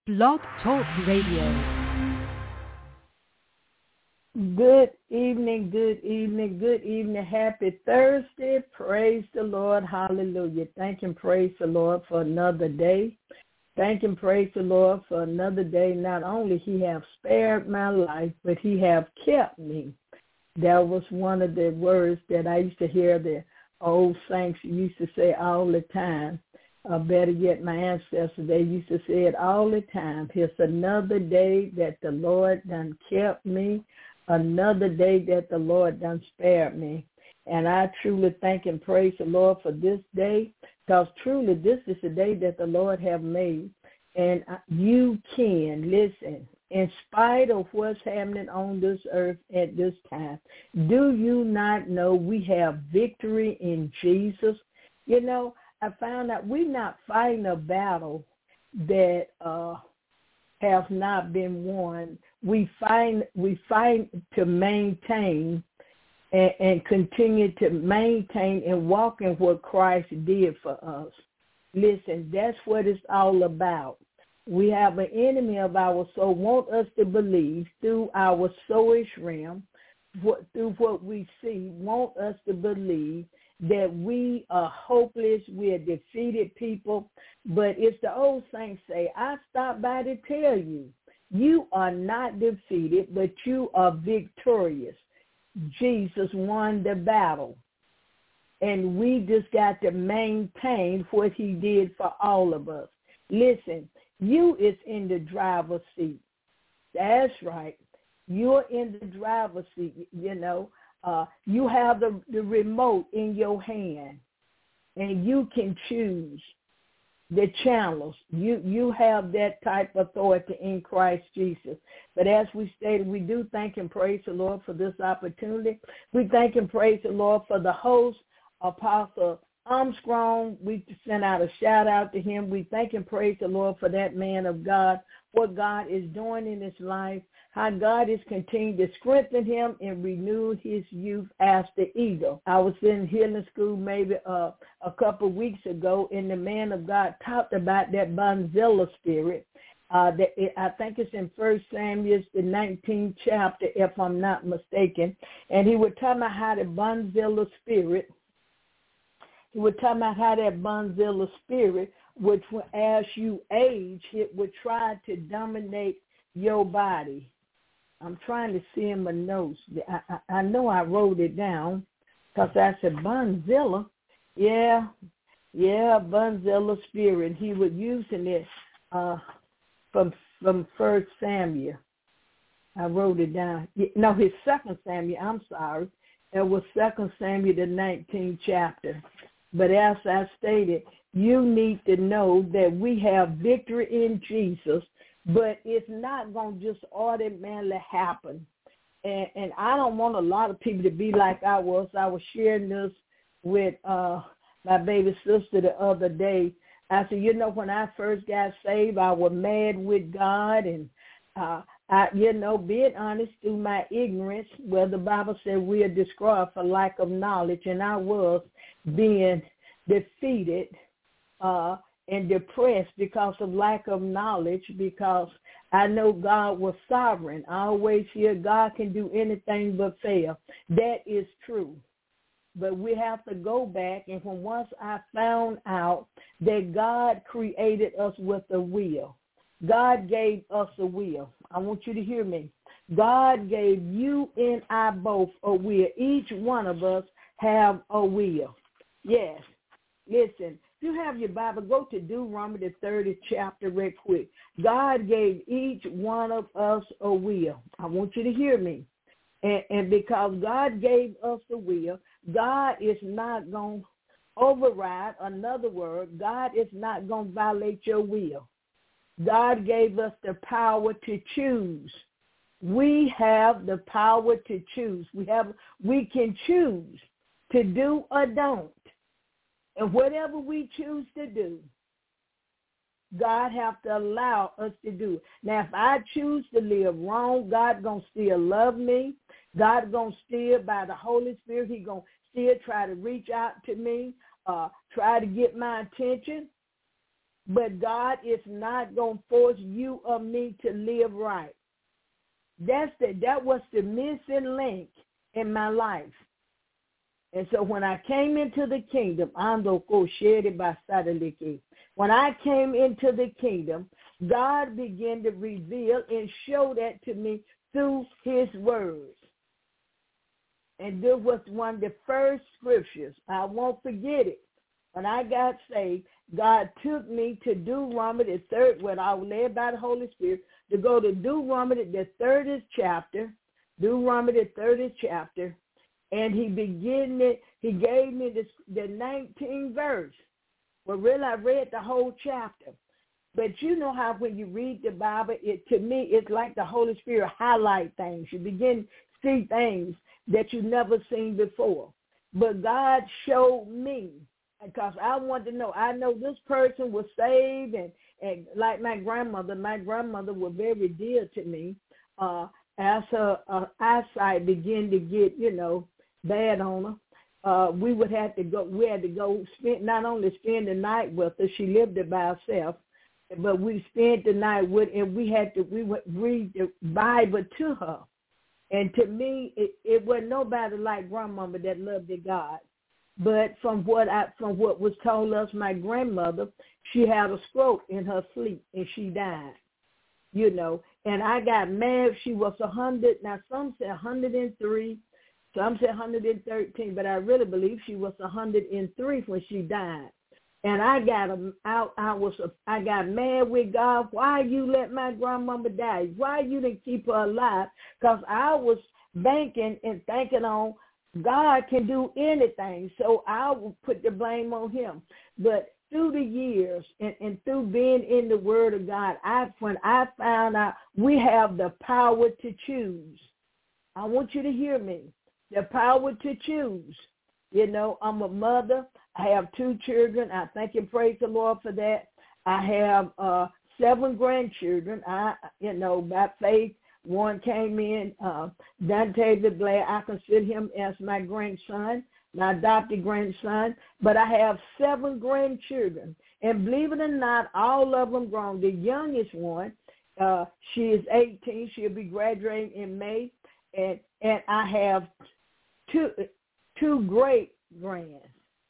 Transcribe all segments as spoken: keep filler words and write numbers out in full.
Blog Talk Radio. Good evening, good evening, good evening. Happy Thursday. Praise the Lord. Hallelujah. Thank and praise the Lord for another day. Thank and praise the Lord for another day. Not only he have spared my life, but he have kept me. That was one of the words that I used to hear the old saints used to say all the time. Uh, better yet, my ancestors, they used to say it all the time. It's another day that the Lord done kept me, another day that the Lord done spared me. And I truly thank and praise the Lord for this day, because truly this is the day that the Lord have made. And you can, listen, in spite of what's happening on this earth at this time, do you not know we have victory in Jesus? You know, I found out we're not fighting a battle that uh, has not been won. We find we fight to maintain and, and continue to maintain and walk in what Christ did for us. Listen, that's what it's all about. We have an enemy of our soul want us to believe through our soulish realm, what, through what we see, want us to believe that we are hopeless, we are defeated people. But it's the old saints say, I stopped by to tell you, you are not defeated, but you are victorious. Jesus won the battle. And we just got to maintain what he did for all of us. Listen, you is in the driver's seat. That's right. You're in the driver's seat, you know. Uh, you have the, the remote in your hand, and you can choose the channels. You you have that type of authority in Christ Jesus. But as we stated, we do thank and praise the Lord for this opportunity. We thank and praise the Lord for the host, Apostle Armstrong. We send out a shout out to him. We thank and praise the Lord for that man of God, what God is doing in his life, how God is continuing to strengthen him and renew his youth as the eagle. I was in healing school maybe uh, a couple of weeks ago, and the man of God talked about that Bonzilla spirit. Uh, that it, I think it's in First Samuel, the nineteenth chapter, if I'm not mistaken. And he was talking about how the Bonzilla spirit, he was talking about how that Bonzilla spirit, which as you age, it would try to dominate your body. I'm trying to see in my notes. I, I, I know I wrote it down because I said Bonzilla. Yeah, yeah, Bonzilla spirit. He was using it uh, from from First Samuel. I wrote it down. No, his Second Samuel. I'm sorry. It was Second Samuel, the nineteenth chapter. But as I stated, you need to know that we have victory in Jesus. But it's not going to just automatically happen. And, and I don't want a lot of people to be like I was. I was sharing this with uh, my baby sister the other day. I said, you know, when I first got saved, I was mad with God. And, uh, I, you know, being honest, through my ignorance, well, the Bible said we are destroyed for lack of knowledge. And I was being defeated uh and depressed because of lack of knowledge, because I know God was sovereign. I always hear God can do anything but fail. That is true. But we have to go back, and when once I found out that God created us with a will, God gave us a will. I want you to hear me. God gave you and I both a will. Each one of us have a will. Yes. Listen. If you have your Bible, go to Deuteronomy, the thirtieth chapter real quick. God gave each one of us a will. I want you to hear me. And, and because God gave us a will, God is not going to override. Another word, God is not going to violate your will. God gave us the power to choose. We have the power to choose. We have, we can choose to do or don't. And whatever we choose to do, God have to allow us to do it. Now, if I choose to live wrong, God going to still love me. God going to still, by the Holy Spirit, he going to still try to reach out to me, uh, try to get my attention. but God is not going to force you or me to live right. That's the, that was the missing link in my life. And so when I came into the kingdom, when I came into the kingdom, God began to reveal and show that to me through his words. And this was one of the first scriptures. I won't forget it. When I got saved, God took me to Deuteronomy, the third, when I was led by the Holy Spirit, to go to Deuteronomy, the thirtieth chapter, Deuteronomy, the thirtieth chapter, and he began it, he gave me this, the nineteenth verse. Well, really, I read the whole chapter. But you know how when you read the Bible, it to me, it's like the Holy Spirit highlight things. You begin to see things that you've never seen before. But God showed me, because I wanted to know. I know this person was saved, and, and like my grandmother, my grandmother was very dear to me. Uh, as her uh, eyesight began to get, you know, bad on her, uh, we would have to go. We had to go spend not only spend the night with her. She lived there by herself, but we spent the night with, and we had to. We would read the Bible to her. And to me, it, it wasn't nobody like grandmama that loved the God. But from what I, from what was told us, my grandmother, she had a stroke in her sleep and she died. You know, and I got mad. She was a hundred. Now some say a hundred and three, some say a hundred and thirteen, but I really believe she was a hundred and three when she died. And I got out. I was. I got mad with God. Why you let my grandmama die? Why you didn't keep her alive? Because I was banking and thinking on God can do anything. So I would put the blame on him. But through the years and, and through being in the Word of God, I when I found out we have the power to choose. I want you to hear me. The power to choose. You know, I'm a mother. I have two children. I thank and praise the Lord for that. I have uh, seven grandchildren. I, you know, by faith, one came in, uh, Dante the Blair. I consider him as my grandson, my adopted grandson. But I have seven grandchildren. And believe it or not, all of them grown. The youngest one, uh, she is eighteen. She'll be graduating in May. And and I have two two great grands.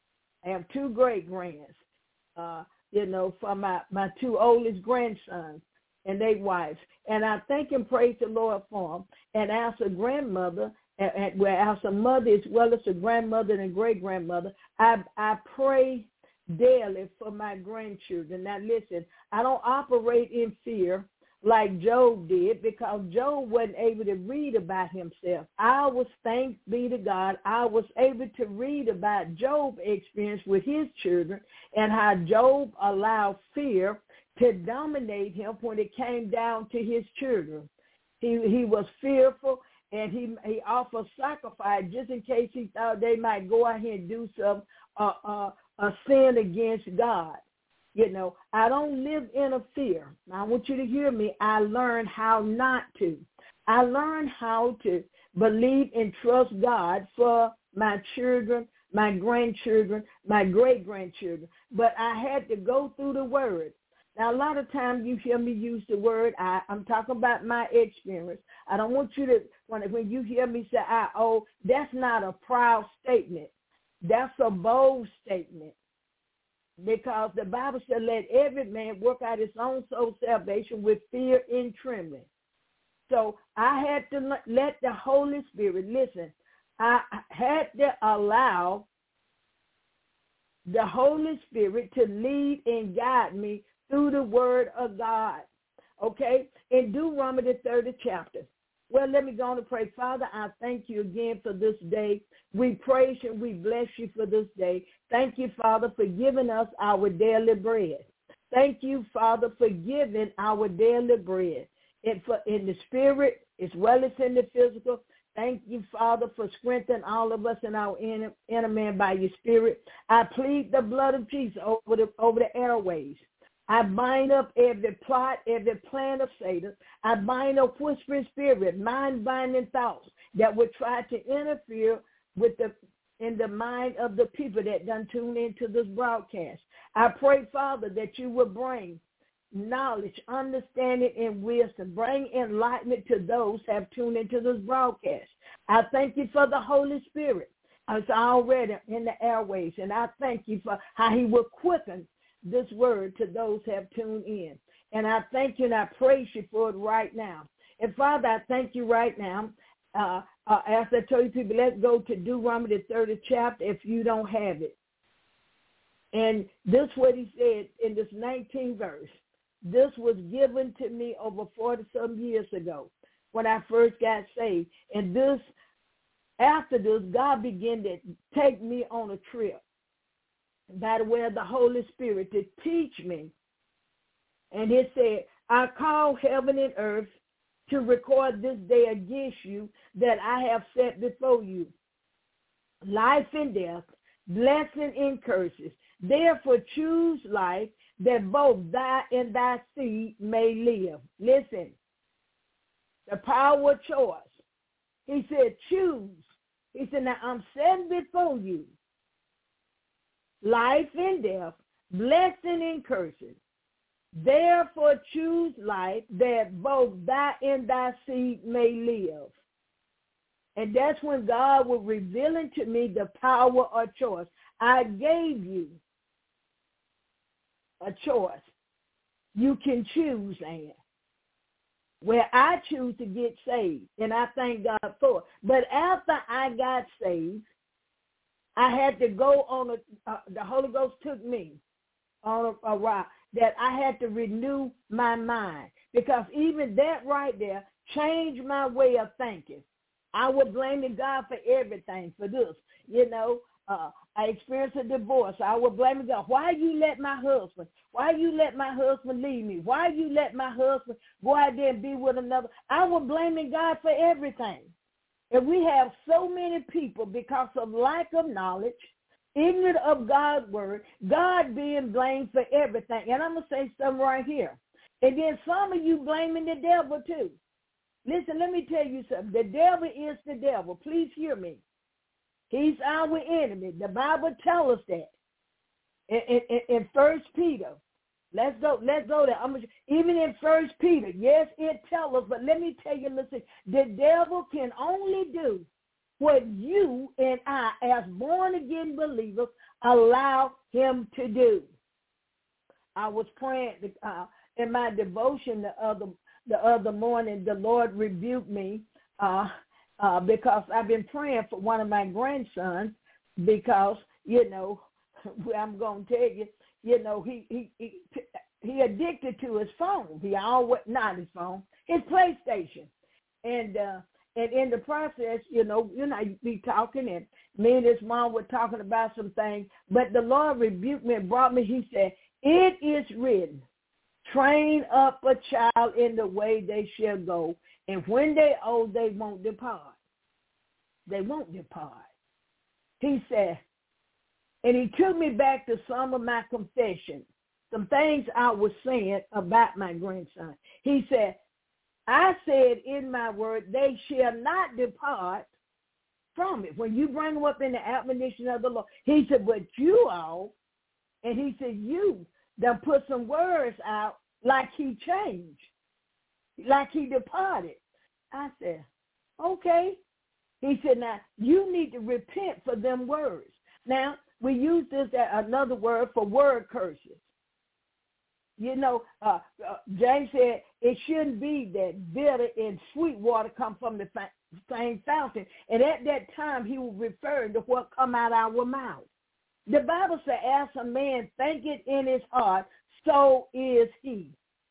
I have two great grands, uh, you know, for my, my two oldest grandsons and their wives. And I thank and praise the Lord for them. And as a grandmother, and, and well, as a mother as well as a grandmother and great-grandmother, I, I pray daily for my grandchildren. Now, listen, I don't operate in fear like Job did, because Job wasn't able to read about himself. I was, thanks be to God, I was able to read about Job's experience with his children and how Job allowed fear to dominate him when it came down to his children. He he was fearful, and he he offered sacrifice just in case he thought they might go out here and do some uh, uh, a sin against God. You know, I don't live in a fear. I want you to hear me. I learned how not to. I learned how to believe and trust God for my children, my grandchildren, my great-grandchildren. But I had to go through the Word. Now, a lot of times you hear me use the word, I, I'm talking about my experience. I don't want you to, when, when you hear me say, I owe, that's not a proud statement. That's a bold statement. Because the Bible said, let every man work out his own soul salvation with fear and trembling. So I had to let the Holy Spirit, listen, I had to allow the Holy Spirit to lead and guide me through the Word of God. Okay? In Deuteronomy the thirtieth chapter. Well, let me go on and pray. Father, I thank you again for this day. We praise you and we bless you for this day. Thank you, Father, for giving us our daily bread. Thank you, Father, for giving our daily bread in, for, in the spirit as well as in the physical. Thank you, Father, for strengthening all of us in our inner, inner man by your spirit. I plead the blood of Jesus over the, over the airways. I bind up every plot, every plan of Satan. I bind up whispering spirit, mind-binding thoughts that would try to interfere with the in the mind of the people that done tune into this broadcast. I pray, Father, that you will bring knowledge, understanding, and wisdom. Bring enlightenment to those who have tuned into this broadcast. I thank you for the Holy Spirit. It's already in the airways, and I thank you for how he will quicken this word to those who have tuned in. And I thank you and I praise you for it right now. And Father, I thank you right now. Uh, uh, as I told you people, let's go to Deuteronomy the thirtieth chapter if you don't have it. And this is what he said in this nineteenth verse. This was given to me over forty-some years ago when I first got saved. And this, after this, God began to take me on a trip by the way of the Holy Spirit to teach me. And he said, I call heaven and earth to record this day against you that I have set before you, life and death, blessing and curses. Therefore choose life, that both thy and thy seed may live. Listen, the power of choice. He said, choose. He said, now I'm setting before you life and death, blessing and curses. Therefore choose life, that both thy and thy seed may live. And that's when God was revealing to me the power of choice. I gave you a choice. You can choose, Ann. Where I choose to get saved, and I thank God for it. But after I got saved, I had to go on a, uh, the Holy Ghost took me on a, a ride that I had to renew my mind, because even that right there changed my way of thinking. I was blaming God for everything, for this, you know. Uh, I experienced a divorce. I was blaming God. Why you let my husband? Why you let my husband leave me? Why you let my husband go out there and be with another? I was blaming God for everything. And we have so many people, because of lack of knowledge, ignorant of God's word, God being blamed for everything. And I'm going to say something right here. And then some of you blaming the devil too. Listen, let me tell you something. The devil is the devil. Please hear me. He's our enemy. The Bible tells us that. In, in, in First Peter, let's go. Let's go there. I'm gonna, even in First Peter, yes, it tells us. But let me tell you, listen. The devil can only do what you and I, as born again believers, allow him to do. I was praying uh, in my devotion the other the other morning. The Lord rebuked me. Uh, Uh, because I've been praying for one of my grandsons, because, you know, I'm going to tell you, you know, he, he, he, he addicted to his phone. He always, not his phone, his PlayStation. And, uh, and in the process, you know, you know, you'd be talking, and me and his mom were talking about some things, but the Lord rebuked me and brought me, he said, it is written, train up a child in the way they shall go, and when they old, they won't depart. They won't depart. He said, and he took me back to some of my confessions, some things I was saying about my grandson. He said, I said in my word, they shall not depart from it. When you bring them up in the admonition of the Lord, he said, but you all, and he said, you done put some words out like he changed, like he departed. I said, okay. He said, now, you need to repent for them words. Now, we use this as another word for word curses. You know, uh, uh, James said it shouldn't be that bitter and sweet water come from the fa- same fountain. And at that time, he was referring to what come out our mouth. The Bible says, as a man thinketh in his heart, so is he.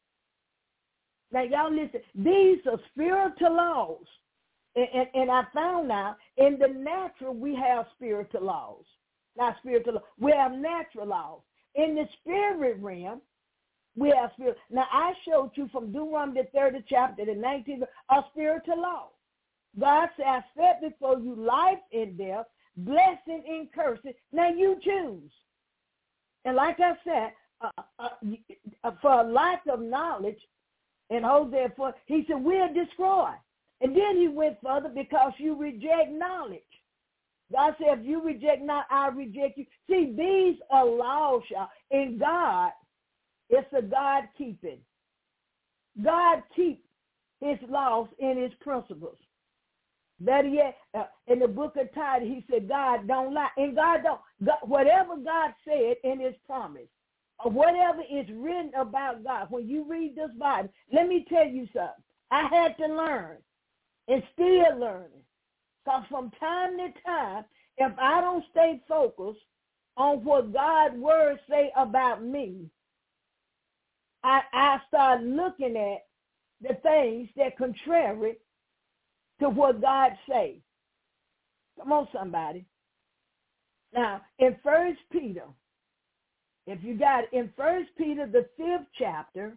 Now, y'all listen, these are spiritual laws. And, and, and I found out in the natural we have spiritual laws. Not spiritual laws. We have natural laws. In the spirit realm, we have spirit. Now, I showed you from Deuteronomy the thirtieth chapter, the nineteenth, a spiritual law. God said, I set before you life and death, blessing and cursing. Now, you choose. And like I said, uh, uh, for a lack of knowledge, in Hosea four, he said, we'll destroy. And then he went further, because you reject knowledge. God said, if you reject not, I reject you. See, these are laws, y'all. In God, it's a God keeping. God keeps his laws and his principles. Better yet, uh, in the book of Titus, he said, God don't lie. And God don't, God, whatever God said in his promise, or whatever is written about God, when you read this Bible, let me tell you something. I had to learn and still learning. Because from time to time, if I don't stay focused on what God's word say about me, I, I start looking at the things that contrary to what God say. Come on, somebody. Now, in First Peter, if you got it, in First Peter, the fifth chapter,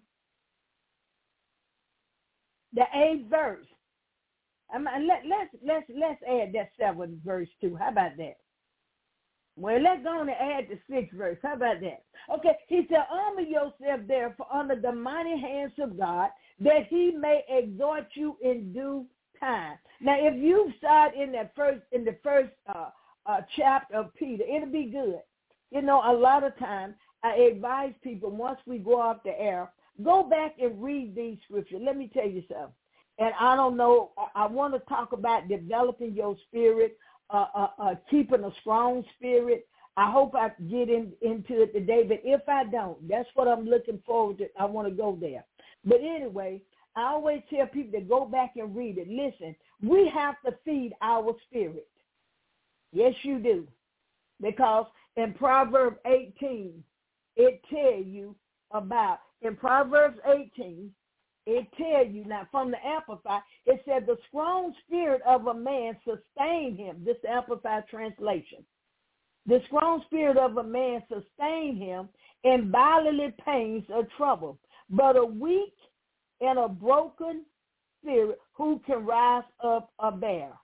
the eighth verse. I mean, let, let's let's let's add that seventh verse too. How about that? Well, let's go on and add the sixth verse. How about that? Okay, he said, armor yourself therefore under the mighty hands of God, that he may exhort you in due time. Now, if you start in that first in the first uh, uh, chapter of Peter, it'll be good. You know, a lot of times I advise people once we go off the air, go back and read these scriptures. Let me tell you something. And I don't know, I, I want to talk about developing your spirit, uh, uh, uh, keeping a strong spirit. I hope I get in, into it today, but if I don't, that's what I'm looking forward to. I want to go there. But anyway, I always tell people to go back and read it. Listen, we have to feed our spirit. Yes, you do. Because in Proverbs eighteen, it tells you about, in Proverbs eighteen, it tells you, now from the Amplified, it said the strong spirit of a man sustained him. This Amplified translation. The strong spirit of a man sustained him in bodily pains or trouble. But a weak and a broken spirit, who can rise up a bear?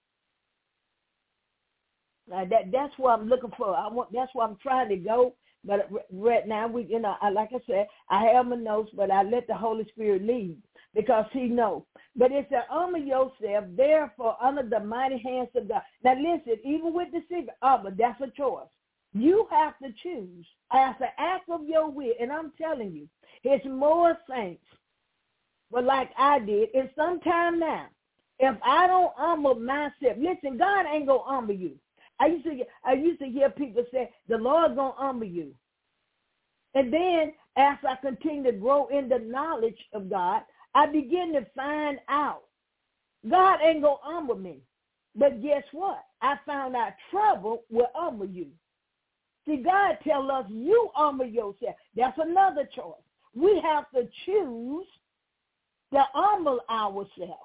Now that that's what I'm looking for. I want that's where I'm trying to go. But right now, we, you know, I, like I said, I have my notes, but I let the Holy Spirit lead because He knows. But it's to armor yourself, therefore, under the mighty hands of God. Now, listen, even with the secret armor, that's a choice. You have to choose as an act of your will, and I'm telling you, it's more saints. But like I did, and sometime now, if I don't armor myself, listen, God ain't gonna armor you. I used to I used to hear people say, the Lord's going to armor you. And then as I continue to grow in the knowledge of God, I begin to find out God ain't going to armor me. But guess what? I found out trouble will armor you. See, God tells us you armor yourself. That's another choice. We have to choose to armor ourselves.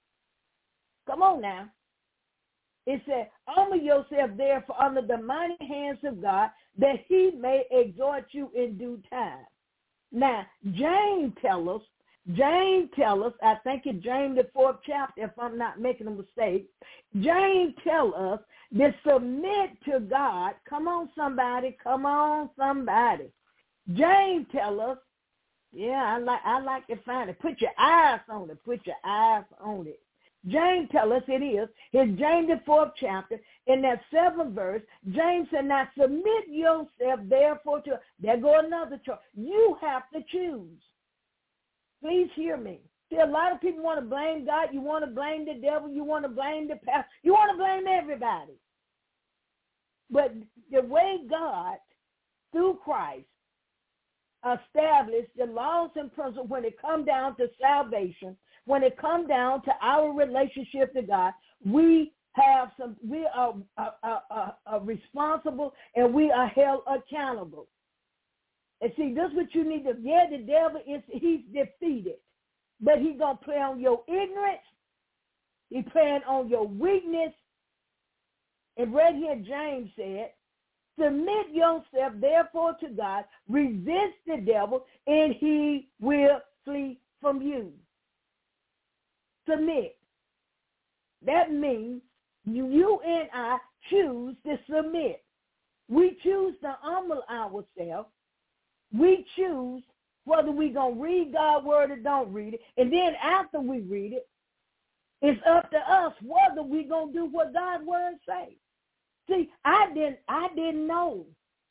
Come on now. It said, armor yourself therefore under the mighty hands of God, that he may exhort you in due time. Now, James tells us, James tells us, I think it's James the fourth chapter, if I'm not making a mistake, James tells us to submit to God. Come on, somebody. Come on, somebody. James tells us, yeah, I like I like to find it. Put your eyes on it. Put your eyes on it. James tells us it is. It's James the fourth chapter. In that seventh verse, James said, now submit yourself therefore to, there go another choice. You have to choose. Please hear me. See, a lot of people want to blame God. You want to blame the devil. You want to blame the pastor. You want to blame everybody. But the way God, through Christ, established the laws and principles when it comes down to salvation, when it comes down to our relationship to God, we have some, we are, are, are, are, are responsible and we are held accountable. And see, this is what you need to, yeah, the devil is, he's defeated, but he's going to play on your ignorance. He's playing on your weakness. And right here, James said, submit yourself, therefore, to God, resist the devil, and he will flee from you. Submit. That means you, you and I choose to submit. We choose to humble ourselves. We choose whether we're going to read God's word or don't read it. And then after we read it, it's up to us whether we're going to do what God's word says. See, I didn't I didn't know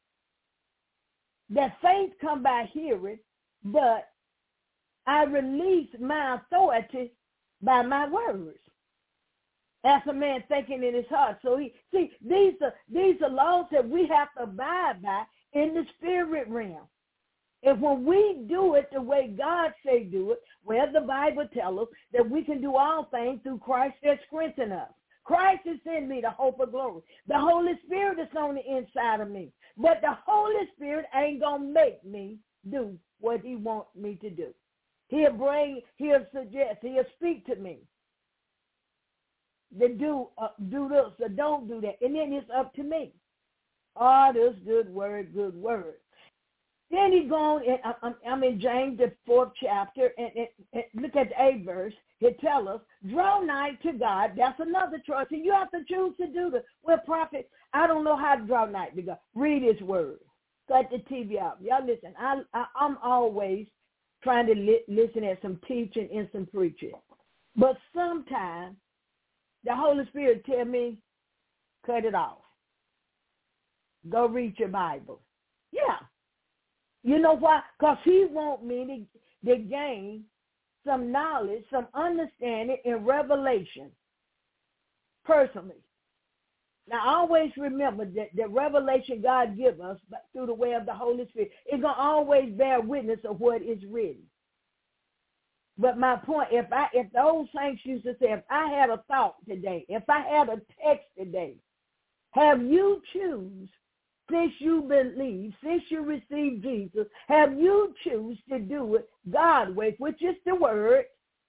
that faith come by hearing, but I release my authority by my words. As a man thinking in his heart. So he see these are these are laws that we have to abide by in the spirit realm. And when we do it the way God say do it, where the Bible tells us that we can do all things through Christ that strengthens us. Christ is in me, the hope of glory. The Holy Spirit is on the inside of me. But the Holy Spirit ain't going to make me do what he wants me to do. He'll bring, he'll suggest, he'll speak to me. To do, uh, do this or don't do that. And then it's up to me. Oh, this good word, good word. Then he goes, and I'm in James, the fourth chapter, and, and, and look at the eighth verse. It tells us, draw nigh to God. That's another choice. And you have to choose to do the, well, prophet, I don't know how to draw nigh to God. Read his word. Cut the T V out. Y'all listen, I, I, I'm always trying to li- listen at some teaching and some preaching. But sometimes the Holy Spirit tell me, cut it off. Go read your Bible. Yeah. You know why? Because he want me to, to gain some knowledge, some understanding and revelation personally. Now, always remember that the revelation God gives us through the way of the Holy Spirit is going to always bear witness of what is written. But my point, if I, if the old saints used to say, if I had a thought today, if I had a text today, have you choose, since you believe, since you received Jesus, have you choose to do it God's way, which is the word?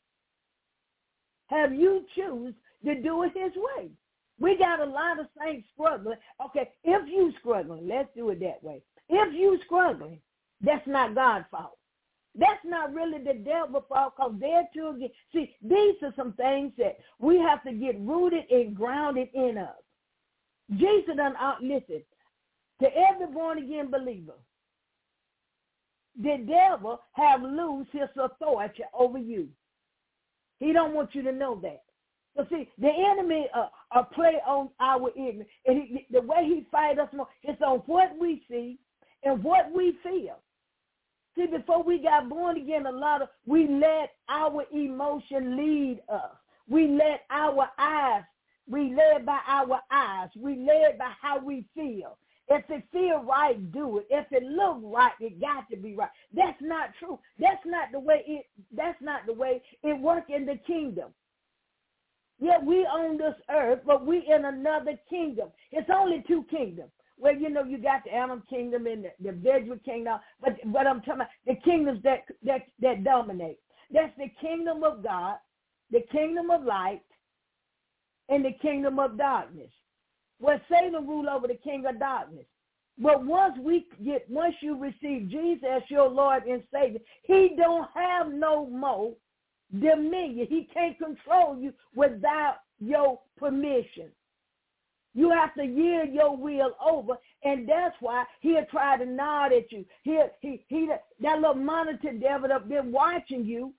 Have you choose to do it his way? We got a lot of saints struggling. Okay, if you struggling, let's do it that way. If you struggling, that's not God's fault. That's not really the devil's fault, because they're too again. See, these are some things that we have to get rooted and grounded in us. Jesus done out, listen, to every born-again believer, the devil have loose his authority over you. He don't want you to know that. So see, the enemy uh, uh, play on our ignorance. And he, the way he fight us more, it's on what we see and what we feel. See, before we got born again, a lot of, we let our emotion lead us. We let our eyes, we led by our eyes. We led by how we feel. If it feel right, do it. If it look right, it got to be right. That's not true. That's not the way it, that's not the way it work in the kingdom. Yeah, we own this earth, but we in another kingdom. It's only two kingdoms. Well, you know, you got the animal kingdom and the, the vegetable kingdom, but but I'm talking about the kingdoms that, that that dominate. That's the kingdom of God, the kingdom of light, and the kingdom of darkness. Well, Satan rule over the king of darkness. But once we get, once you receive Jesus as your Lord and Savior, he don't have no more dominion. He can't control you without your permission. You have to yield your will over, and that's why he'll try to nod at you. He'll, he, he, that little monitor devil up there watching you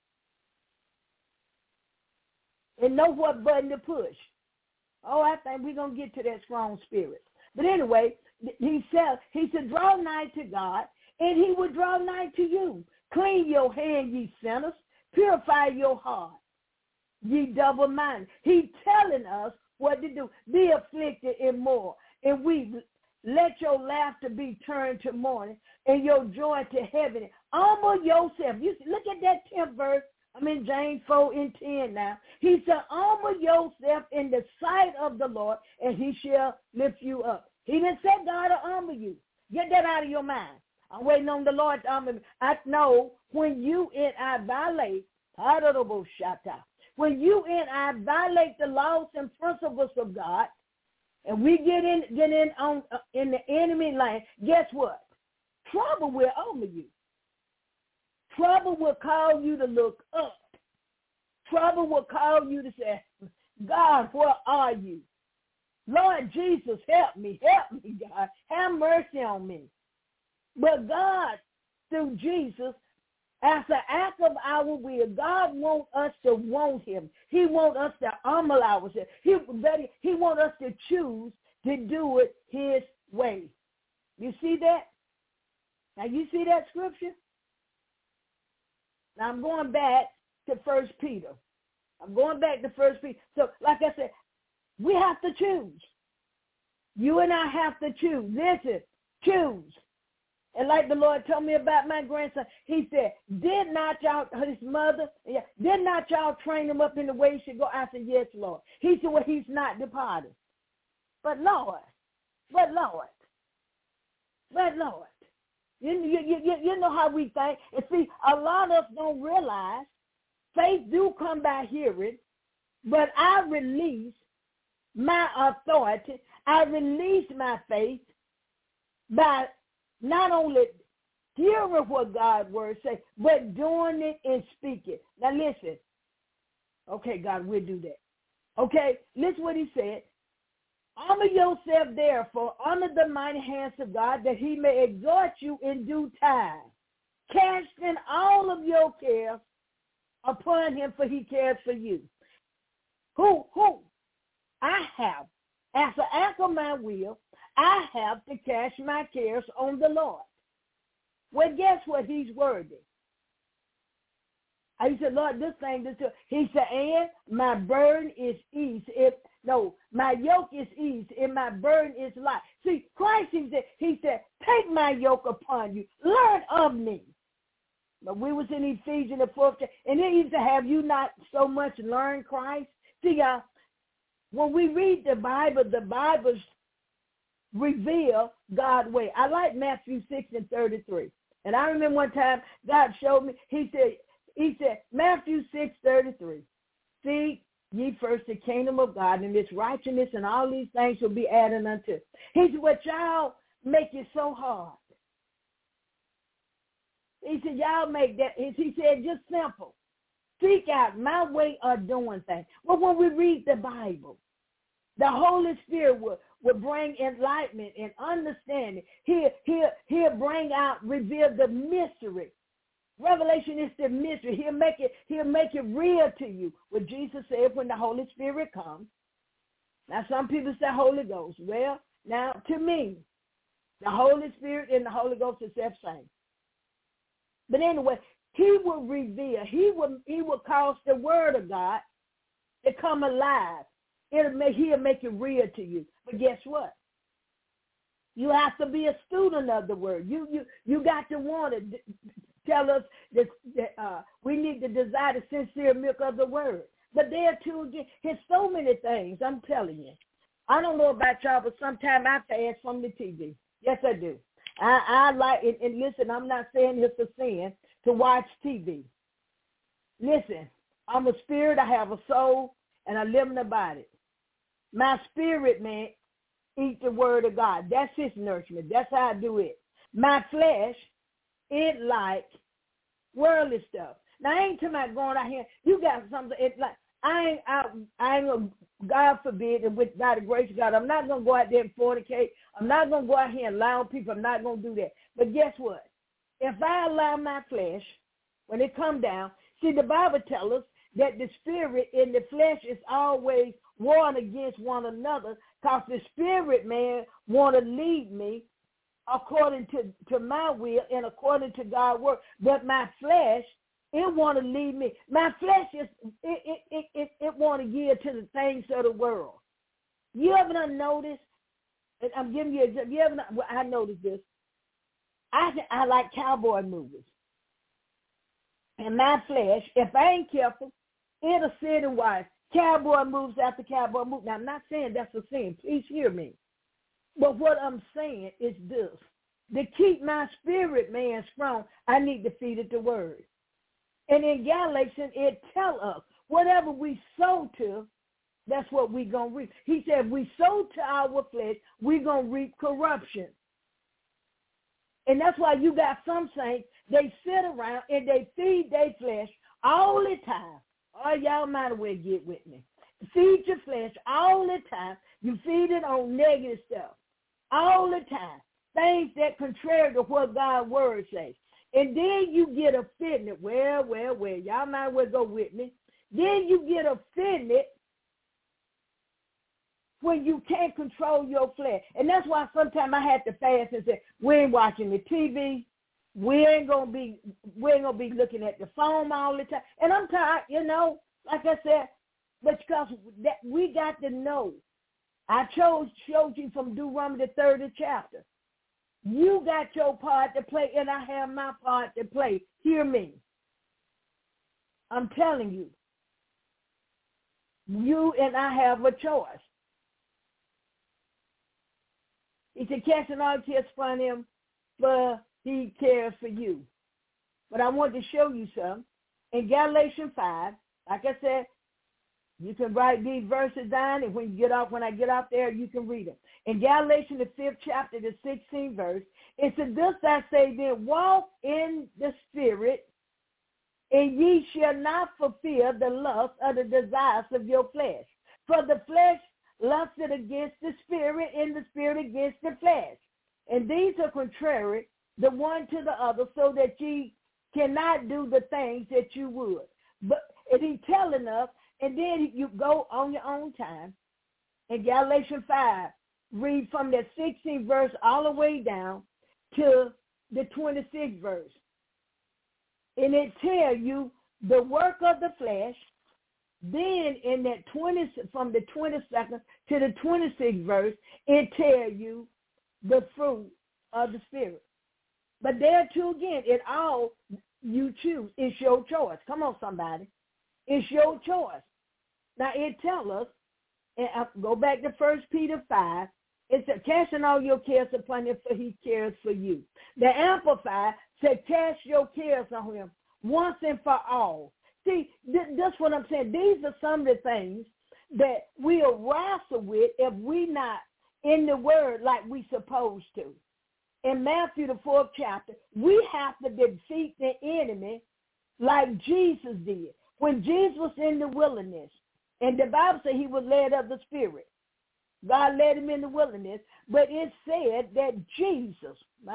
and know what button to push. Oh, I think we're going to get to that strong spirit. But anyway, he said, he said, draw nigh to God, and he will draw nigh to you. Clean your hand, ye sinners. Purify your heart, ye double-minded. He's telling us what to do. Be afflicted and more, and we let your laughter be turned to mourning, and your joy to heaviness. Humble yourself. You see, look at that tenth verse. I'm in James four and ten now. He said, humble yourself in the sight of the Lord, and he shall lift you up. He didn't say God will humble you. Get that out of your mind. I'm waiting on the Lord to humble me. I know when you and I violate, when you and I violate the laws and principles of God, and we get in get in on uh, in the enemy land, guess what? Trouble will humble you. Trouble will call you to look up. Trouble will call you to say, God, where are you? Lord Jesus, help me. Help me, God. Have mercy on me. But God, through Jesus, as an act of our will, God wants us to want him. He wants us to humble ourselves. He, he wants us to choose to do it his way. You see that? Now you see that scripture? Now I'm going back to First Peter. I'm going back to First Peter. So like I said, we have to choose. You and I have to choose. Listen, choose. And like the Lord told me about my grandson, he said, did not y'all, his mother, yeah, did not y'all train him up in the way he should go? I said, yes, Lord. He said, well, he's not departed. But Lord, but Lord, but Lord, you, you, you, you know how we think. And see, a lot of us don't realize faith do come by hearing, but I release my authority. I release my faith by not only hearing what God's word says, but doing it and speaking. Now listen. Okay, God, we'll do that. Okay, listen what he said. Honor yourself, therefore, under the mighty hands of God, that he may exhort you in due time, casting all of your cares upon him, for he cares for you. Who, who? I have, as an act of my will, I have to cast my cares on the Lord. Well, guess what? He's worthy. I said, Lord, this thing, this, he said, and my burden is easy. If no, my yoke is easy, and my burden is light. See, Christ, he said, he said, take my yoke upon you. Learn of me. But we was in Ephesians, the fourth chapter, and it used to have you not so much learn Christ. See, y'all, when we read the Bible, the Bible reveal God's way. I like Matthew six and thirty-three. And I remember one time God showed me, he said, he said, Matthew six, thirty-three, seek ye first the kingdom of God and its righteousness, and all these things will be added unto. He said, what y'all make it so hard? He said, y'all make that, he said, just simple. Seek out my way of doing things. Well, when we read the Bible, the Holy Spirit will, will bring enlightenment and understanding. He'll, he'll, he'll bring out, reveal the mystery. Revelation is the mystery. He'll make it, he'll make it real to you. What Jesus said when the Holy Spirit comes. Now, some people say Holy Ghost. Well, now, to me, the Holy Spirit and the Holy Ghost is the same. But anyway, he will reveal. He will, he will cause the word of God to come alive. It'll make, he'll make it real to you. But guess what? You have to be a student of the word. You you you got to want to tell us that, that uh, we need to desire the sincere milk of the word. But there too again, there's so many things. I'm telling you. I don't know about y'all, but sometimes I fast from the T V. Yes, I do. I, I like it. And listen, I'm not saying it's a sin to watch T V. Listen, I'm a spirit. I have a soul, and I live in the body. My spirit, man, eat the word of God. That's his nourishment. That's how I do it. My flesh, it like worldly stuff. Now, I ain't talking about going out here. You got something. It's like, I ain't out, I ain't gonna, God forbid, and with by the grace of God, I'm not going to go out there and fornicate. I'm not going to go out here and lie on people. I'm not going to do that. But guess what? If I allow my flesh, when it come down, see, the Bible tells us that the spirit and the flesh is always warring against one another, because the spirit, man, want to lead me according to, to my will and according to God's word. But my flesh, it want to lead me. My flesh is, it it it it, it want to yield to the things of the world. You ever done noticed? And I'm giving you a, you ever? Well, I noticed this. I I like cowboy movies. And my flesh, if I ain't careful, it'll sit and watch cowboy moves after cowboy moves. Now, I'm not saying that's a sin. Please hear me. But what I'm saying is this. To keep my spirit man strong, I need to feed it the word. And in Galatians, it tells us, whatever we sow to, that's what we're going to reap. He said, if we sow to our flesh, we're going to reap corruption. And that's why you got some saints, they sit around and they feed their flesh all the time. Oh, y'all might as well get with me. Feed your flesh all the time. You feed it on negative stuff all the time. Things that contrary to what God's word says. And then you get offended. Well, well, well, y'all might as well go with me. Then you get offended when you can't control your flesh. And that's why sometimes I had to fast and say, we ain't watching the T V. We ain't gonna be we ain't gonna be looking at the phone all the time. And I'm tired, you know, like I said, but because that we got to know. I chose showed you from Deuteronomy the thirtieth chapter. You got your part to play, and I have my part to play. Hear me. I'm telling you. You and I have a choice. He said, casting all tears from him, for he cares for you. But I want to show you something. In Galatians five, like I said, you can write these verses down, and when you get off, when I get off there, you can read them. In Galatians, the fifth chapter, the sixteenth verse, it says, this I say then, walk in the Spirit, and ye shall not fulfill the lust of the desires of your flesh. For the flesh lusted against the Spirit, and the Spirit against the flesh. And these are contrary, the one to the other, so that ye cannot do the things that you would. But and he's telling us, and then you go on your own time. In Galatians five, read from the sixteenth verse all the way down to the twenty-sixth verse. And it tells you the work of the flesh. Then in that twenty, from the twenty-second to the twenty-sixth verse, it tells you the fruit of the Spirit. But there too again, it all you choose. It's your choice. Come on, somebody. It's your choice. Now it tells us, and I'll go back to First Peter five, it said, casting all your cares upon him, for he cares for you. The Amplified said, cast your cares on him once and for all. See, th- that's what I'm saying. These are some of the things that we'll wrestle with if we not in the word like we supposed to. In Matthew, the fourth chapter, we have to defeat the enemy like Jesus did. When Jesus was in the wilderness, and the Bible said he was led of the Spirit. God led him in the wilderness, but it said that Jesus,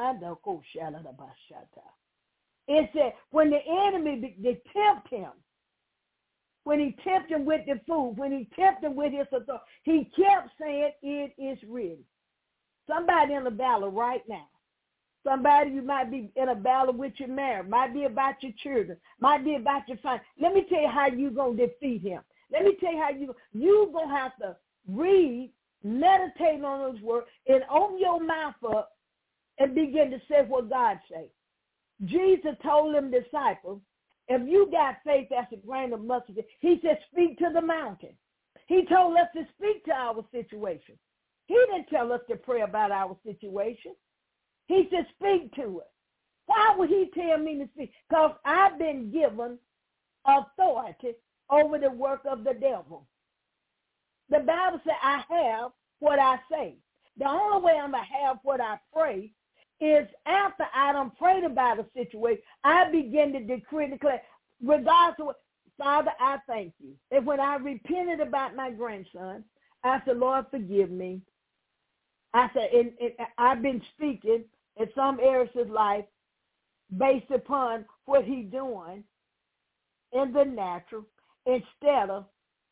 it said when the enemy, they tempt him, when he tempted him with the food, when he tempted him with his authority, he kept saying, it is written. Somebody in a battle right now. Somebody you might be in a battle with your marriage, might be about your children, might be about your family. Let me tell you how you're going to defeat him. Let me tell you how you, you're going to have to read, meditate on those words, and open your mouth up and begin to say what God says. Jesus told them disciples, if you got faith as a grain of mustard, he said, speak to the mountain. He told us to speak to our situation. He didn't tell us to pray about our situation. He said, speak to it. Why would he tell me to speak? Because I've been given authority over the work of the devil. The Bible said, I have what I say. The only way I'm going to have what I pray is after I done prayed about a situation, I begin to decree and declare, regardless of what, Father, I thank you. And when I repented about my grandson, I said, Lord, forgive me. I said, and, and I've been speaking in some areas of life based upon what he's doing in the natural instead of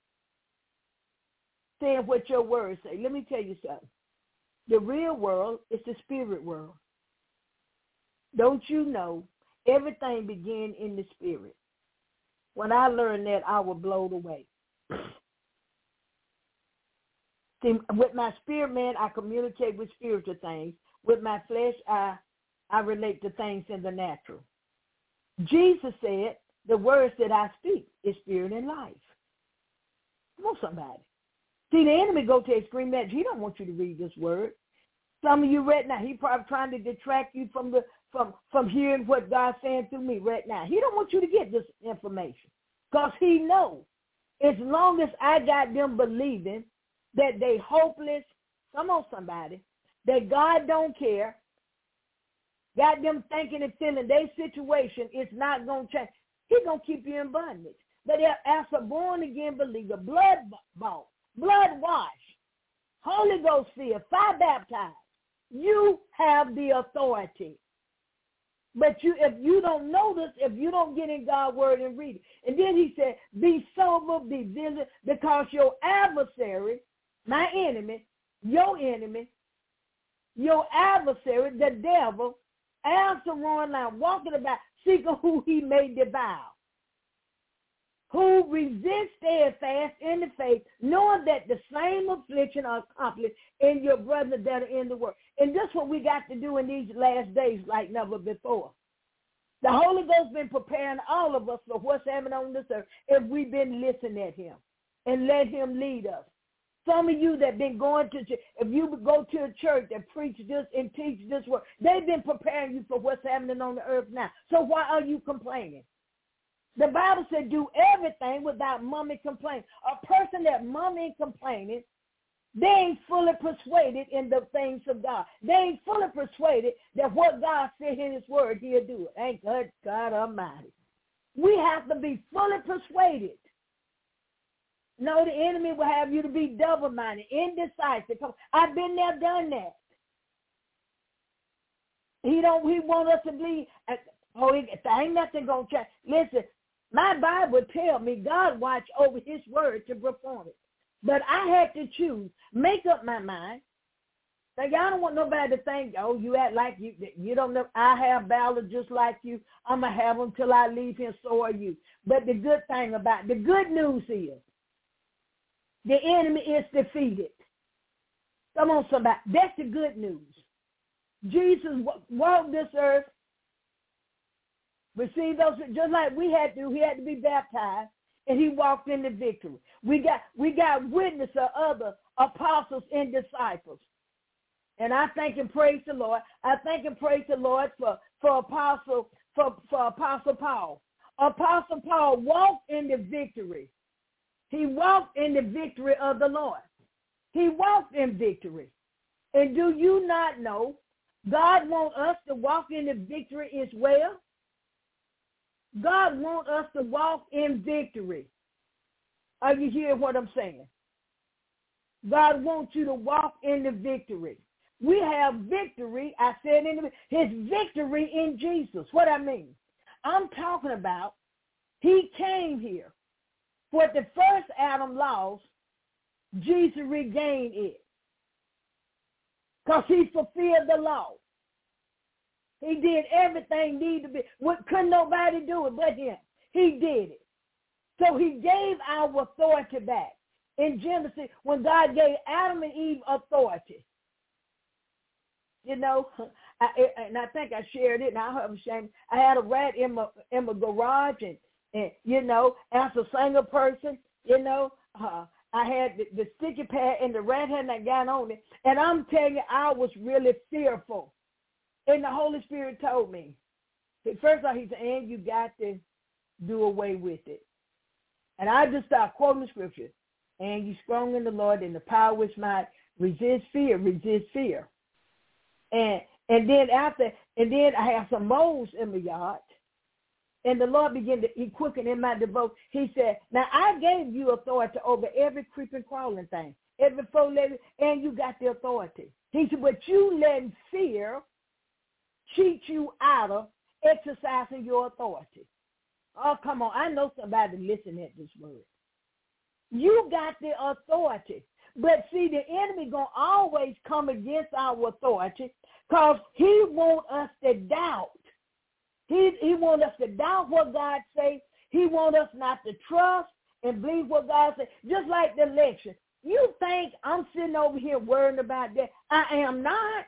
saying what your words say. Let me tell you something. The real world is the spirit world. Don't you know everything began in the spirit? When I learned that, I was blown away. See, with my spirit man, I communicate with spiritual things. With my flesh, I, I relate to things in the natural. Jesus said, the words that I speak is spirit and life. Come on, somebody. See, the enemy go to a extreme match. He don't want you to read this word. Some of you right now, he probably trying to detract you from the from, from hearing what God's saying through me right now. He don't want you to get this information because he knows as long as I got them believing that they hopeless, come on somebody, that God don't care, got them thinking and feeling their situation is not going to change. He's going to keep you in bondage. But as a born-again believer, blood-bought, blood-washed, Holy Ghost filled, fire baptized, you have the authority. But you, if you don't know this, if you don't get in God's word and read it. And then he said, be sober, be vigilant, because your adversary, my enemy, your enemy, your adversary, the devil, as a roaring lion, walking about, seeking who he may devour. Who resist steadfast in the faith, knowing that the same affliction are accomplished in your brothers that are in the world. And that's what we got to do in these last days like never before. The Holy Ghost been preparing all of us for what's happening on this earth if we've been listening at him and let him lead us. Some of you that been going to church, if you go to a church that preach this and teach this word, they've been preparing you for what's happening on the earth now. So why are you complaining? The Bible said do everything without mumbling complaining. A person that mumbling complaining, they ain't fully persuaded in the things of God. They ain't fully persuaded that what God said in his word, he'll do it. Ain't God, God Almighty. We have to be fully persuaded. No, the enemy will have you to be double-minded, indecisive. I've been there, done that. He don't. He want us to believe. Oh, ain't nothing gonna change. Listen, my Bible tell me God watch over his word to perform it. But I had to choose, make up my mind. Now, y'all don't want nobody to think, oh, you act like you you don't know. I have battles just like you. I'm going to have them till I leave here, so are you. But the good thing about the good news is the enemy is defeated. Come on, somebody. That's the good news. Jesus walked this earth, received those, just like we had to. He had to be baptized, and he walked into victory. We got we got witness of other apostles and disciples. And I thank and praise the Lord. I thank and praise the Lord for, for Apostle for, for Apostle Paul. Apostle Paul walked in the victory. He walked in the victory of the Lord. He walked in victory. And do you not know God wants us to walk in the victory as well? God wants us to walk in victory. Are you hearing what I'm saying? God wants you to walk in the victory. We have victory, I said, in the, his victory in Jesus. What I mean? I'm talking about he came here. What the first Adam lost, Jesus regained it. Because he fulfilled the law. He did everything needed to be. What, couldn't nobody do it but him. He did it. So he gave our authority back. In Genesis, when God gave Adam and Eve authority. You know, I, and I think I shared it, and I have shame. I had a rat in my in my garage, and, and you know, as a single person, you know, uh, I had the, the sticky pad, and the rat had not got on it. And I'm telling you, I was really fearful. And the Holy Spirit told me. First of all, he said, and you got to do away with it. And I just started quoting the scripture. And you strong in the Lord, and the power which might resist fear, resist fear. And and then after, and then I have some moles in my yard. And the Lord began to, he quickened in my devotion. He said, now I gave you authority over every creeping, crawling thing, every four-legged, and you got the authority. He said, but you letting fear cheat you out of exercising your authority. Oh, come on. I know somebody listening at this word. You got the authority. But see, the enemy going to always come against our authority because he want us to doubt. He, he want us to doubt what God say. He want us not to trust and believe what God say. Just like the election. You think I'm sitting over here worrying about that? I am not.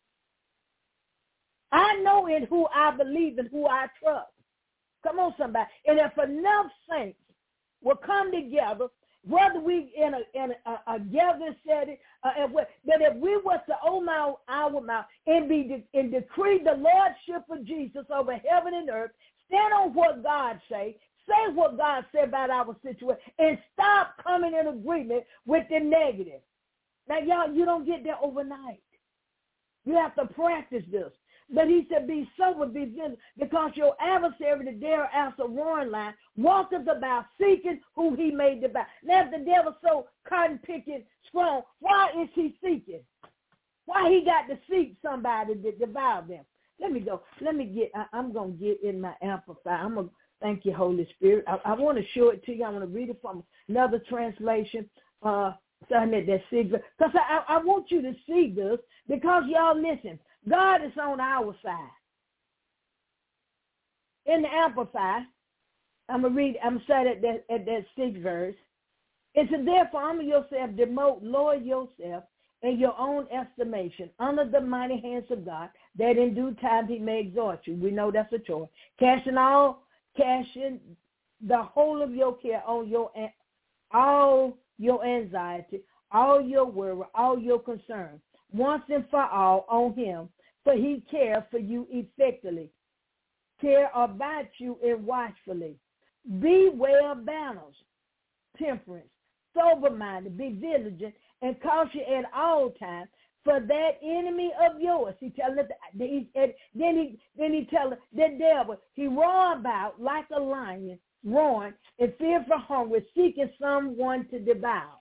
I know in who I believe and who I trust. Come on, somebody. And if enough saints will come together, whether we in a in a, a gathering setting, uh, and what, that if we was to open our, our mouth and be de- and decree the lordship of Jesus over heaven and earth, stand on what God say, say what God said about our situation, and stop coming in agreement with the negative. Now, y'all, you don't get there overnight. You have to practice this. But he said, be sober, be vigilant, because your adversary, the devil, as a roaring lion, walketh about seeking who he may devour. Now, if the devil so cotton-picking strong, why is he seeking? Why he got to seek somebody to devour them? Let me go. Let me get, I, I'm going to get in my amplifier. I'm going to thank you, Holy Spirit. I, I want to show it to you. I want to read it from another translation. Uh, Starting at that six verse. Because I, I want you to see this, because y'all listen, God is on our side. In the Amplified, I'm going to read, I'm going to at that, at that sixth verse. It says, therefore, humble yourself, demote, lower yourself in your own estimation, under the mighty hands of God, that in due time he may exhort you. We know that's a choice. Casting all, casting the whole of your care on your, all your anxiety, all your worry, all your concern, once and for all on him, for he cares for you effectively. Care about you and watchfully. Be well balanced, temperance, sober-minded, be vigilant, and cautious at all times, for that enemy of yours, he tell us, then he, then he tell us, the devil, he roar about like a lion, roaring, and fearful hunger, seeking someone to devour.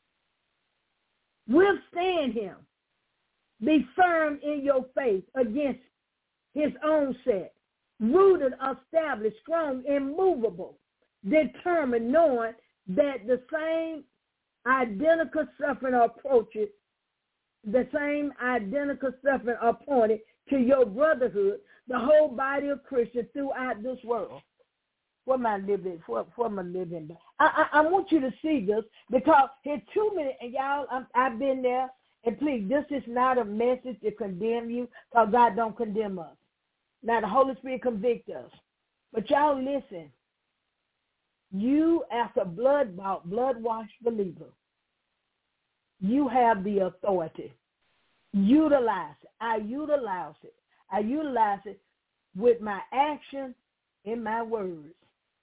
Withstand him. Be firm in your faith against his own set, rooted, established, strong, immovable, determined, knowing that the same identical suffering approaches, the same identical suffering appointed to your brotherhood, the whole body of Christians throughout this world. What am I living? What, what am I living by? I, I, I want you to see this, because here too many, and y'all, I'm, I've been there, and please, this is not a message to condemn you, because God don't condemn us. Now, the Holy Spirit convict us. But y'all listen. You, as a blood-bought, blood-washed believer, you have the authority. Utilize it. I utilize it. I utilize it with my action and my words.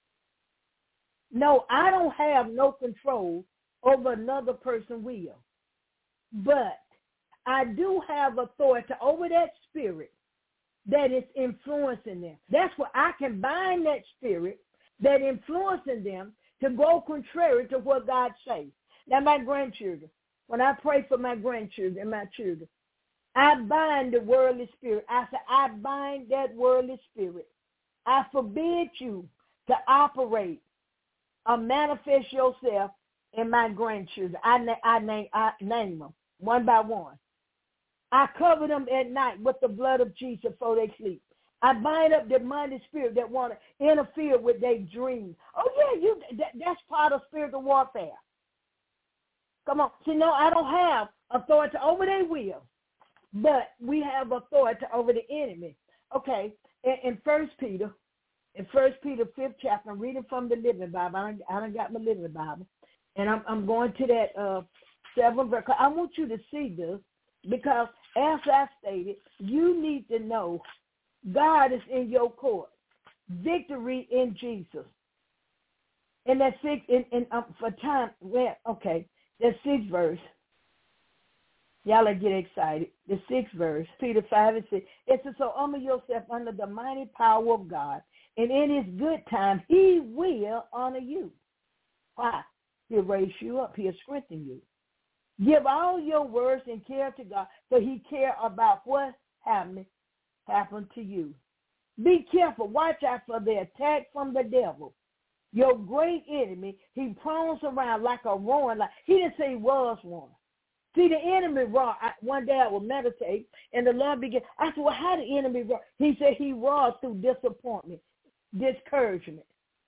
No, I don't have no control over another person's will. But I do have authority over that spirit that is influencing them. That's where I can bind that spirit that influencing them to go contrary to what God says. Now, my grandchildren, when I pray for my grandchildren and my children, I bind the worldly spirit. I say, I bind that worldly spirit. I forbid you to operate or manifest yourself in my grandchildren. I, na- I, name, I name them one by one. I cover them at night with the blood of Jesus before they sleep. I bind up the demonic spirit that want to interfere with their dreams. Oh, yeah, you. That, that's part of spiritual warfare. Come on. See, no, I don't have authority over their will, but we have authority over the enemy. Okay, in, in First Peter, in First Peter fifth chapter, I'm reading from the Living Bible. I don't, I don't got my Living Bible, and I'm, I'm going to that uh, seventh verse. I want you to see this, because as I stated, you need to know God is in your court. Victory in Jesus. And that six, in, in, um, for time, well, okay, that sixth verse. Y'all are get excited. The sixth verse, Peter five and six. It says, so humble yourself under the mighty power of God, and in his good time, he will honor you. Why? He'll raise you up. He'll strengthen you. Give all your words and care to God, so he care about what happening happen to you. Be careful. Watch out for the attack from the devil. Your great enemy, he prowls around like a roaring lion. He didn't say he was one. See, the enemy roared. One day I will meditate, and the Lord began. I said, well, how the enemy roar? He said he roared through disappointment, discouragement,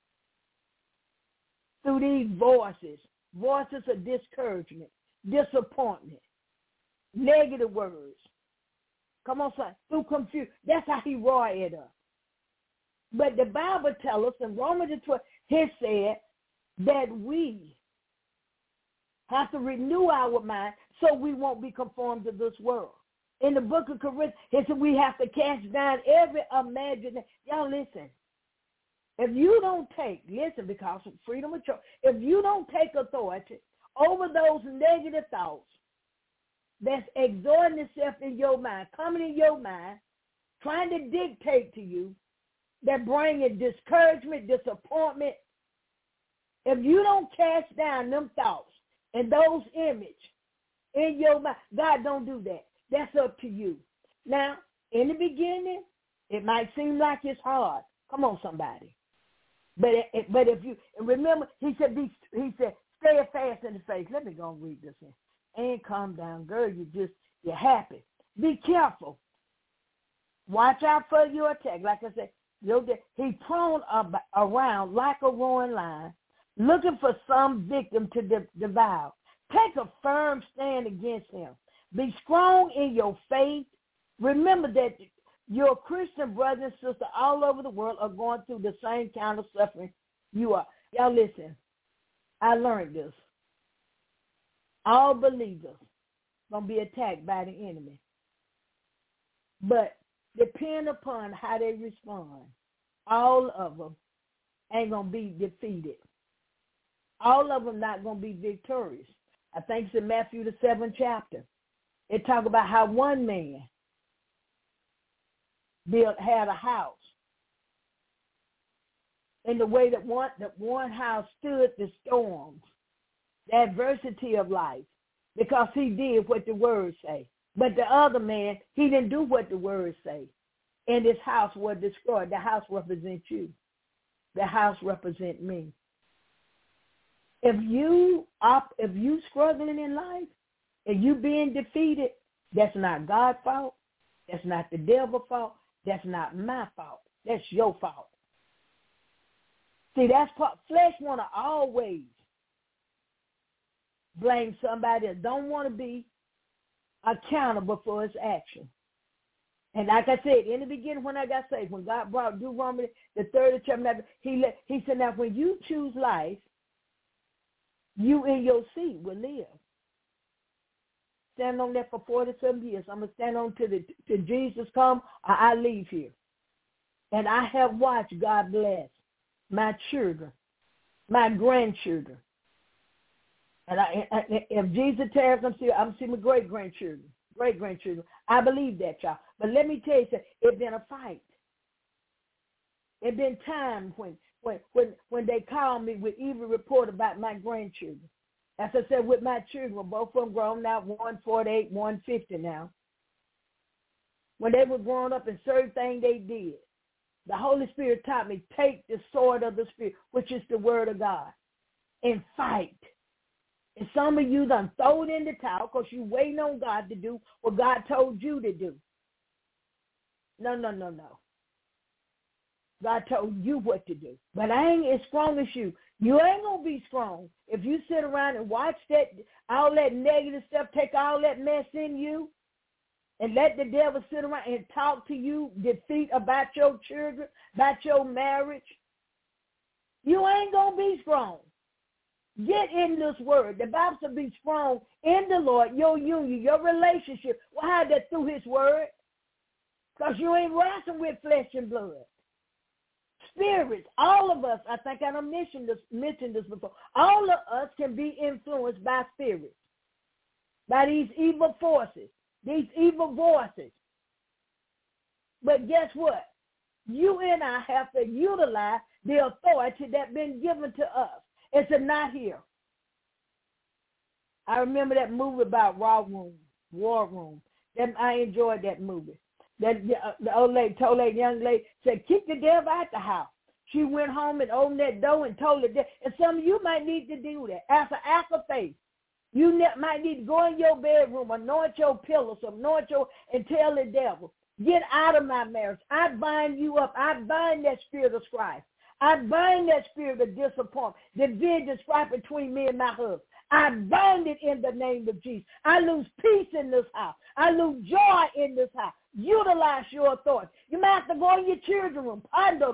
through these voices, voices of discouragement, disappointment, negative words. Come on, son. Through confusion. That's how he roared at us. But the Bible tells us in Romans twelve, he said that we have to renew our mind so we won't be conformed to this world. In the book of Corinthians, he said we have to cast down every imagination. Y'all listen. If you don't take, listen, because of freedom of choice, if you don't take authority over those negative thoughts that's exhorting itself in your mind, coming in your mind, trying to dictate to you, that bringing discouragement, disappointment, if you don't cast down them thoughts and those images in your mind, God don't do that. That's up to you. Now, in the beginning, it might seem like it's hard. Come on, somebody. But it, but if you remember, he said, be, he said, stay fast and in the face. Let me go and read this in. And calm down, girl. You just, you're happy. Be careful. Watch out for your attack. Like I said, he prone around like a roaring lion, looking for some victim to de- devour. Take a firm stand against him. Be strong in your faith. Remember that your Christian brothers and sisters all over the world are going through the same kind of suffering you are. Y'all listen, I learned this. All believers going to be attacked by the enemy. But depend upon how they respond. All of them ain't going to be defeated. All of them not going to be victorious. I think it's in Matthew the seventh chapter. It talk about how one man built had a house. In the way that one that one house stood the storms, the adversity of life, because he did what the words say. But the other man, he didn't do what the words say. And his house was destroyed. The house represents you. The house represents me. If you op, if you struggling in life, if you being defeated, that's not God's fault. That's not the devil's fault. That's not my fault. That's your fault. See, that's part, flesh want to always blame somebody that don't want to be accountable for its action. And like I said, in the beginning when I got saved, when God brought Deuteronomy, the third chapter, he, let, he said, now when you choose life, you in your seat will live. Stand on that for forty-seven years. I'm going to stand on till, the, till Jesus come or I leave here. And I have watched God bless my children, my grandchildren. And I, if Jesus tarries, I'm seeing, I'm seeing my great-grandchildren, great-grandchildren. I believe that, y'all. But let me tell you something. It's been a fight. It's been times when, when, when, when they called me with evil report about my grandchildren. As I said, with my children, both of them grown now, one forty-eight, one fifty now. When they were growing up and certain things they did, the Holy Spirit taught me, take the sword of the Spirit, which is the word of God, and fight. And some of you done throw it in the towel because you waiting on God to do what God told you to do. No, no, no, no. God told you what to do. But I ain't as strong as you. You ain't going to be strong if you sit around and watch that, all that negative stuff, take all that mess in you, and let the devil sit around and talk to you, defeat about your children, about your marriage. You ain't going to be strong. Get in this word. The Bible says be strong in the Lord, your union, your relationship. Well, how that through his word? Because you ain't wrestling with flesh and blood. Spirits, all of us, I think I done mentioned this, mentioned this before, all of us can be influenced by spirits, by these evil forces, these evil voices. But guess what? You and I have to utilize the authority that's been given to us. It's a not here. I remember that movie about War Room, War Room. That, I enjoyed that movie. That uh, the old lady told that young lady, said, kick the devil out the house. She went home and opened that door and told the devil. And some of you might need to do that. As an act of faith, you ne- might need to go in your bedroom, anoint your pillows, anoint your, and tell the devil, get out of my marriage. I bind you up. I bind that spirit of strife. I bind that spirit of disappointment, division, strife between me and my husband. I bind it in the name of Jesus. I lose peace in this house. I lose joy in this house. Utilize your authority. You might have to go in your children's room,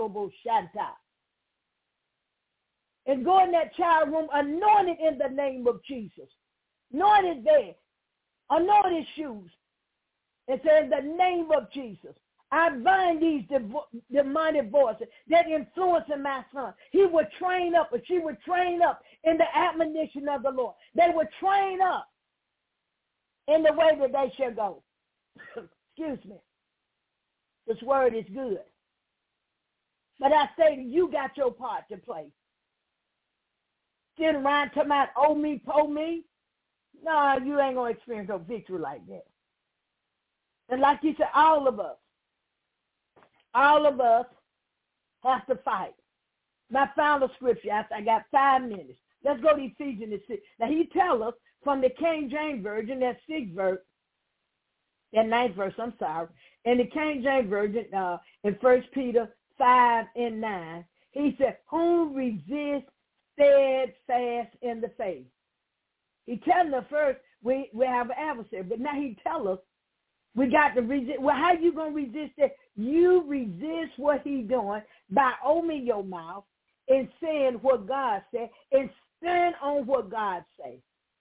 and go in that child room, anoint it in the name of Jesus. Anoint his bed. Anoint his shoes. And say, in the name of Jesus, I bind these demonic voices that influencing my son. He would train up, or she would train up in the admonition of the Lord. They would train up in the way that they shall go. Excuse me. This word is good. But I say to you, got your part to play. Sitting around talking about, oh me, po me. No, you ain't going to experience no victory like that. And like you said, all of us, all of us have to fight. My final scripture, I got five minutes. Let's go to Ephesians six. Now, he tells us from the King James Version, that sixth verse, that ninth verse, I'm sorry, and the King James Version uh, in First Peter five and nine, he said, whom resist steadfast in the faith. He telling us first, we, we have an adversary, but now he tell us we got to resist. Well, how you going to resist it? You resist what he doing by opening your mouth and saying what God said and stand on what God say.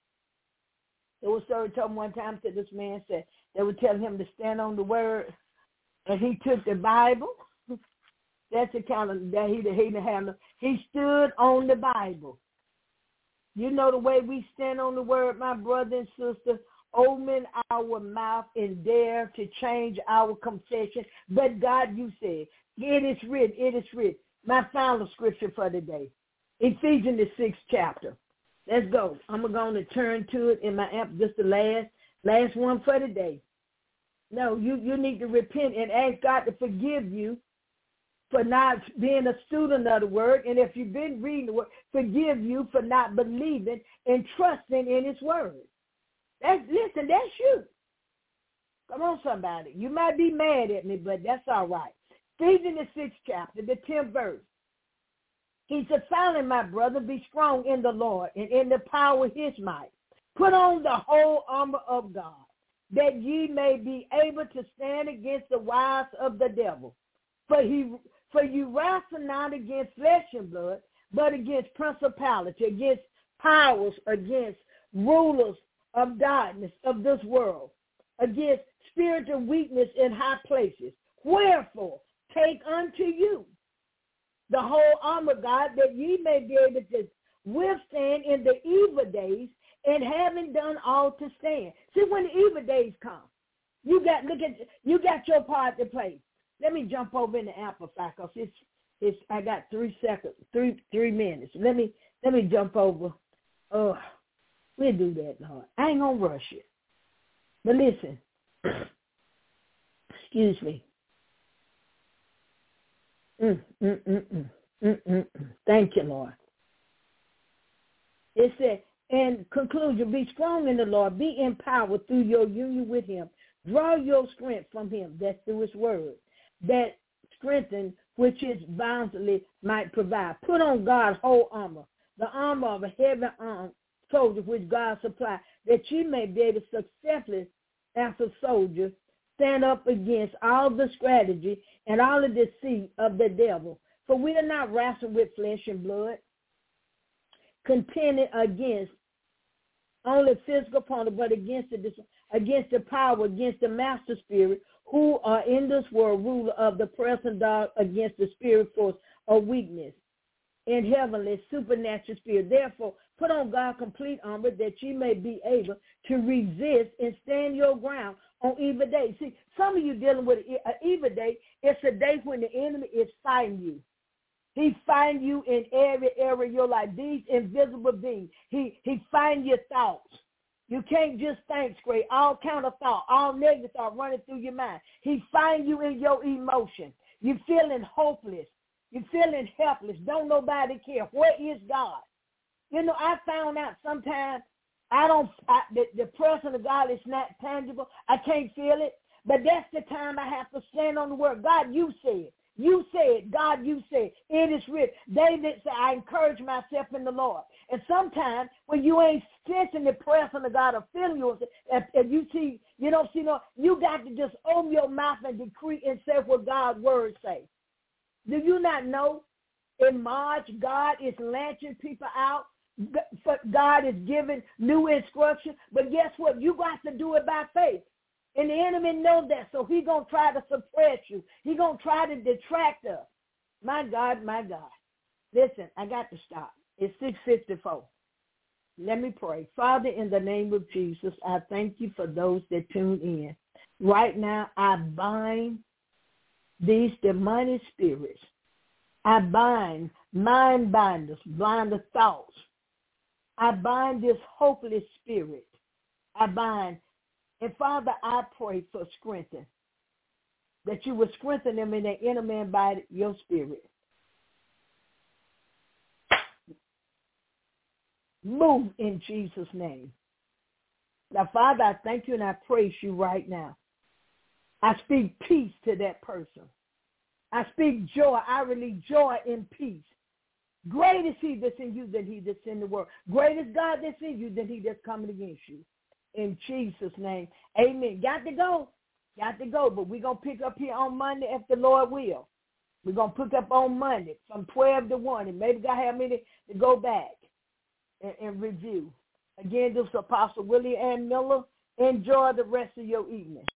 There was story told one time that this man said they would tell him to stand on the word, and he took the Bible. That's the kind of that he he didn't have. He stood on the Bible. You know the way we stand on the word, my brother and sister. Open our mouth and dare to change our confession. But God, you said, it is written, it is written. My final scripture for today, Ephesians the sixth chapter. Let's go. I'm going to turn to it in my app, just the last, last one for today. No, you, you need to repent and ask God to forgive you for not being a student of the word. And if you've been reading the word, forgive you for not believing and trusting in his word. That's, listen, that's you. Come on, somebody. You might be mad at me, but that's all right. Ephesians the sixth chapter, the tenth verse. He said, finally, my brother, be strong in the Lord and in the power of his might. Put on the whole armor of God, that ye may be able to stand against the wiles of the devil. For he, for you wrestle not against flesh and blood, but against principality, against powers, against rulers of darkness of this world, against spiritual weakness in high places. Wherefore, take unto you the whole armor of God, that ye may be able to withstand in the evil days, and having done all to stand. See, when the evil days come, you got look at you got your part to play. Let me jump over in the amplifier because it's it's I got three seconds, three three minutes. Let me let me jump over. Oh, we'll do that, Lord. I ain't gonna rush it. But listen, excuse me. Mm, mm, mm, mm, mm, mm, mm. Thank you, Lord. It said, in conclusion, be strong in the Lord, be empowered through your union with him. Draw your strength from him, that's through his word, that strengthen which his bountifully might provide. Put on God's whole armor, the armor of a heavy armed soldier which God supplies, that you may be able to successfully, as a soldier, stand up against all the strategy and all the deceit of the devil. For we are not wrestling with flesh and blood, contending against only physical opponent, but against the against the power, against the master spirit, who are in this world, ruler of the present dark, against the spirit force of weakness in heavenly supernatural spirit. Therefore, put on God's complete armor, that you may be able to resist and stand your ground on evil days. See, some of you dealing with an evil day. It's a day when the enemy is fighting you. He find you in every area of your life. These invisible beings. He he find your thoughts. You can't just think straight. All kind of thought, all negative thought running through your mind. He find you in your emotion. You feeling hopeless. You feeling helpless. Don't nobody care. Where is God? You know, I found out sometimes I don't. I, the, the presence of God is not tangible. I can't feel it. But that's the time I have to stand on the word. God, you said. You said, God, you said, it is written. David said, I encourage myself in the Lord. And sometimes when you ain't sensing the presence of God or feeling yourself, if, if you see, you don't see no, you got to just open your mouth and decree and say what God's word say. Do you not know in March God is launching people out? God is giving new instruction. But guess what? You got to do it by faith. And the enemy knows that, so he's going to try to suppress you. He's going to try to detract us. My God, my God. Listen, I got to stop. It's six fifty-four. Let me pray. Father, in the name of Jesus, I thank you for those that tune in. Right now, I bind these demonic spirits. I bind mind binders, blind of thoughts. I bind this hopeless spirit. I bind. And Father, I pray for strengthening, that you would strengthen them in their inner man by your spirit. Move in Jesus' name. Now, Father, I thank you and I praise you right now. I speak peace to that person. I speak joy. I release joy and peace. Great is he that's in you than he that's in the world. Great is God that's in you than he that's coming against you. In Jesus' name, amen. Got to go. Got to go. But we're going to pick up here on Monday if the Lord will. We're going to pick up on Monday from twelve to one. And maybe God have me to, to go back and, and review. Again, this is Apostle Willie Ann Miller. Enjoy the rest of your evening.